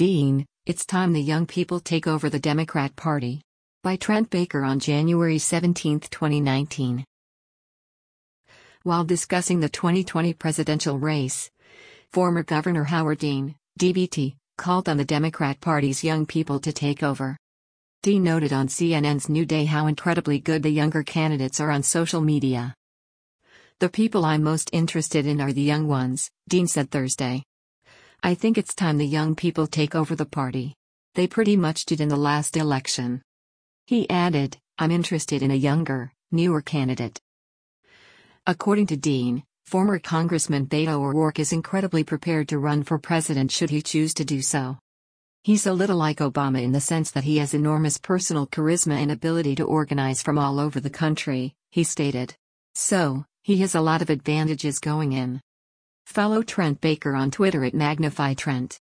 Dean, it's time the young people take over the Democrat Party. By Trent Baker on January 17, 2019. While discussing the 2020 presidential race, former Governor Howard Dean, DBT, called on the Democrat Party's young people to take over. Dean noted on CNN's New Day how incredibly good the younger candidates are on social media. "The people I'm most interested in are the young ones," Dean said Thursday. "I think it's time the young people take over the party. They pretty much did in the last election." He added, "I'm interested in a younger, newer candidate." According to Dean, former Congressman Beto O'Rourke is incredibly prepared to run for president should he choose to do so. "He's a little like Obama in the sense that he has enormous personal charisma and ability to organize from all over the country," he stated. "So, he has a lot of advantages going in." Follow Trent Baker on Twitter at MagnifyTrent.